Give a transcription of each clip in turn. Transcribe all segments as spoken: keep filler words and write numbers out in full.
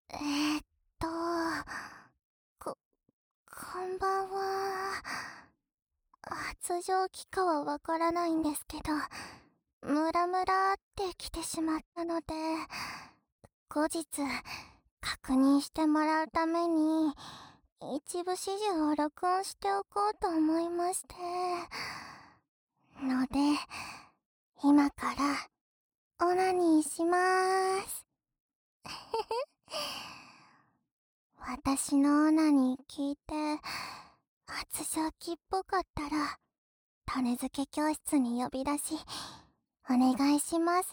えーっと、こ、こんばんは。発情期かはわからないんですけど、ムラムラってきてしまったので、後日、確認してもらうために、一部始終を録音しておこうと思いまして。ので、今から、オナニーしまーす。私のオナニー聞いて、発情期っぽかったら、種付け教室に呼び出し、お願いします。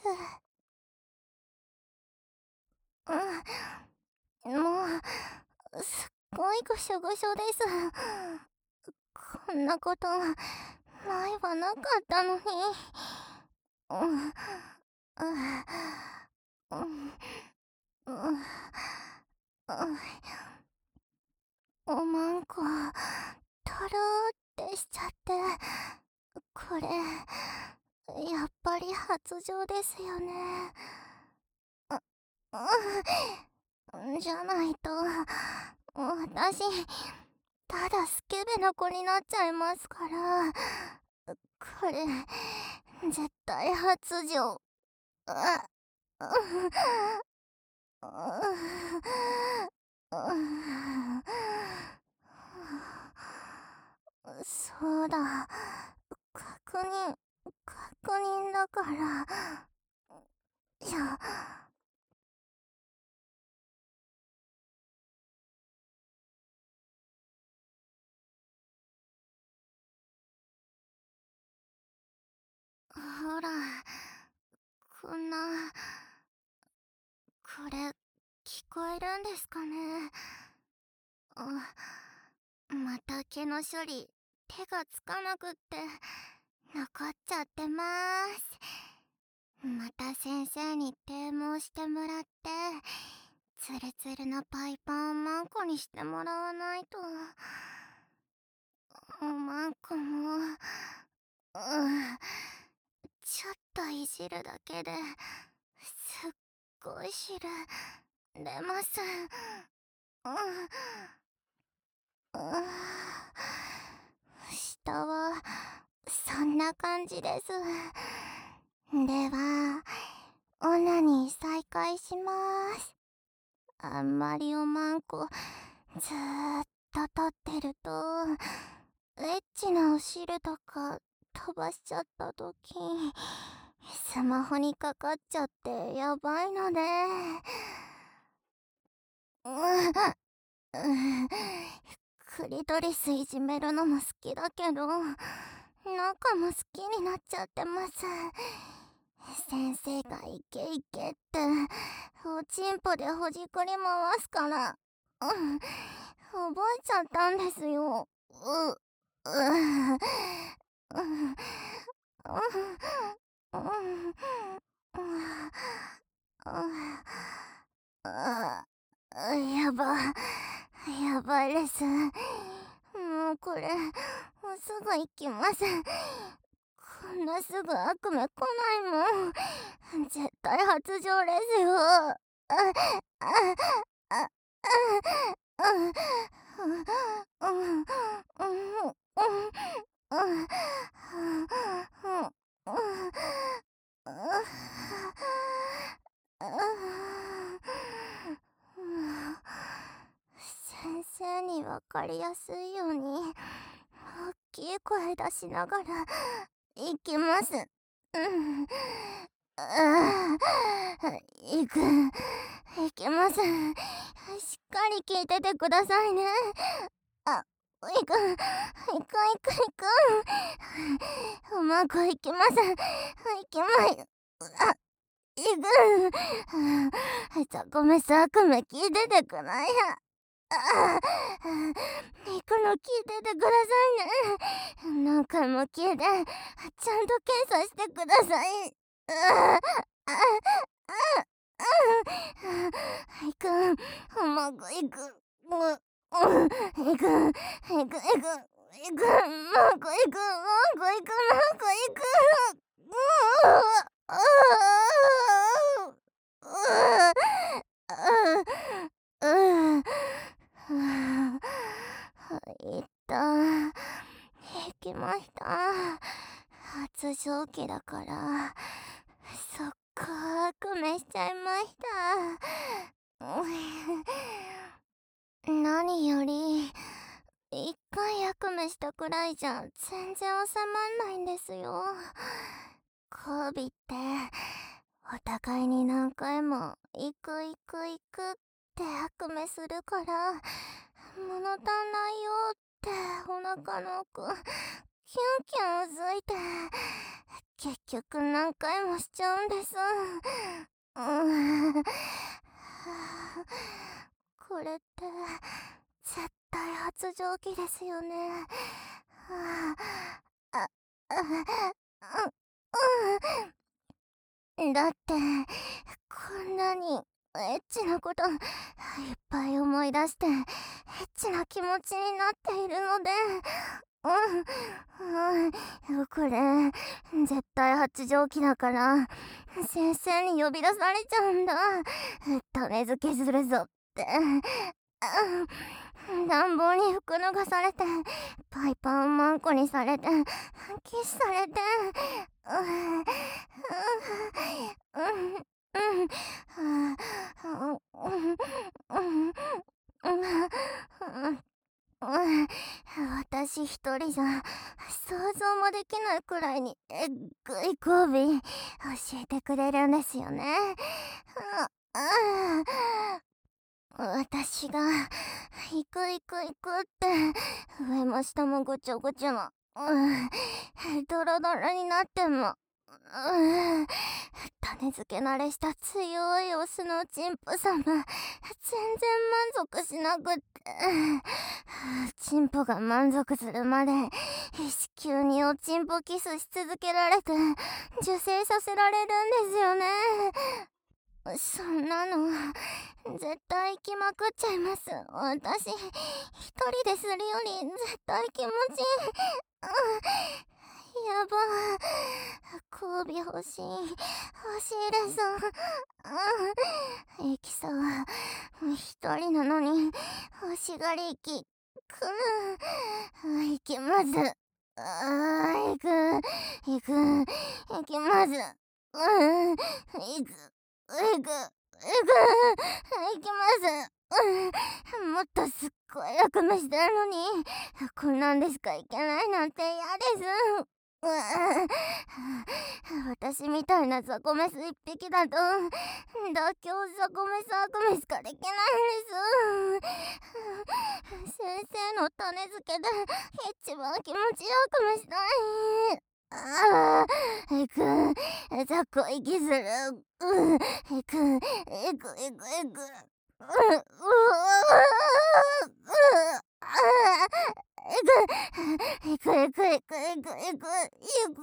うん、もう、すっごいぐしょぐしょです。こんなこと、前はなかったのに。うん、うん、うん、うん、おまんこ、とろーってしちゃって、これ、やっぱり発情ですよね。うん、じゃないと、私、ただスケベな子になっちゃいますから、これ、絶対発情。あ、そうだ、確認、確認だから、いや、ほら、こんな、これ、聞こえるんですかね。また毛の処理、手がつかなくって、残っちゃってまーす。また先生に啓蒙してもらって、ツルツルのパイパンをマンコにしてもらわないと。マンコも、うん、ちょっといじるだけですっごい汁出ます。うん、うん、下はそんな感じです。では、オナニー再開します。あんまりおまんこずーっと取ってると、エッチなお汁とか飛ばしちゃった時、スマホにかかっちゃってやばいので、うん、うん、クリトリスいじめるのも好きだけど、中も好きになっちゃってます。先生がイケイケって、おちんぽでほじくり回すから、うん、覚えちゃったんですよ。う、う、うん、うん、うん、やば、やばいです。もうこれ、もうすぐ行きます。こんなすぐ悪夢来ないもん。絶対発情ですよ。あ、あ、あ、あ、うん、うん、うん、うん、うん、うん、先生にわかりやすいように大きい声出しながら行きます。うん、ああ、行く、行きます。しっかり聞いててくださいね。あ、行く、行く、行く、行く。うまくいきます。行きまい。あ、行く。ザコメサクメ聞いててくないや。あ、行くの聞いててくださいね。何回も聞いて、ちゃんと検査してください。ああ、ああ、行く、うまくいく。う、う、行く、行く、行く、行く、うまくいく、うまくいく、うまくいく。うううううう症期だから、そっか、悪夢しちゃいました。何より、一回悪夢したくらいじゃ全然収まんないんですよ。交尾って、お互いに何回も行く行く行くって悪夢するから、物足んないよってお腹の奥、キュンキュンうずいて、結局何回もしちゃうんです。うーん。これって、絶対発情期ですよね。あ、あ、うん、だって、こんなにエッチなこといっぱい思い出して、エッチな気持ちになっているので、うん、うん、これ、絶対発情期だから、先生に呼び出されちゃうんだ。種付けするぞって。暖房に服脱がされて、パイパンマンコにされて、キスされて、うんうんうん私一人じゃ想像もできないくらいにえっぐい交尾教えてくれるんですよね。私が行く行く行くって上も下もごちょごちょの、うん、ドロドロになっても、うん、種付け慣れした強いオスのチンポ様全然満足しなくって、チンポが満足するまで子宮におチンポキスし続けられて受精させられるんですよね。そんなの絶対行きまくっちゃいます。私一人でするより絶対気持ちいい。やば、交尾欲しい欲しいです。エキサは一人なのに欲しがり息くる。行きます。あー行く行く行きます。うん行く行く行く行きます。うん、もっとすっごい悪夢してるのにこんなんでしかいけないなんて嫌です。うわ私みたいなザコメス一匹だと妥協ザコメス悪夢しかできないです。先生の種付けで一番気持ちよく夢したい。ああ、行く、ザコ息する。うん、行く、行く、行く、行く。ううういくいくいくいくいくいくいくいく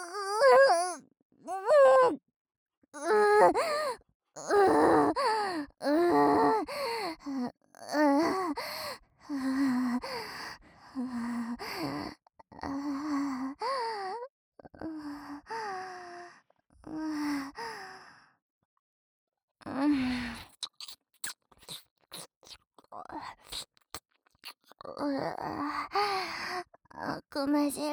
悪夢汁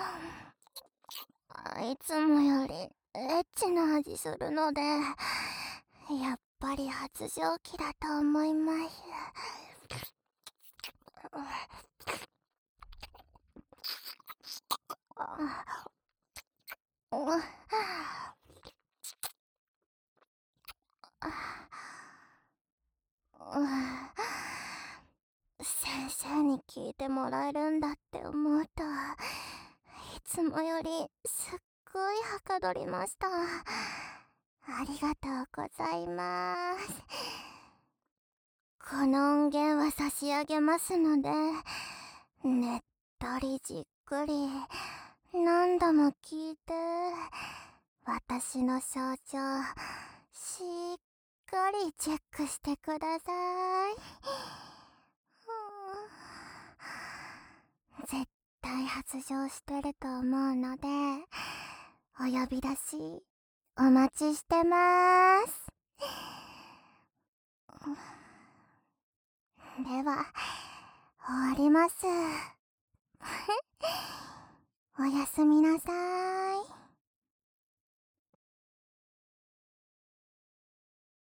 いつもよりエッチな味するのでやっぱり発情期だと思います。先生に聞いてもらえるんだって思うといつもよりすっごいはかどりました。ありがとうございます。この音源は差し上げますのでねっとりじっくり何度も聞いて私の症状しっかりチェックしてください。絶対発情してると思うのでお呼び出しお待ちしてます。では終わります。おやすみなさーい。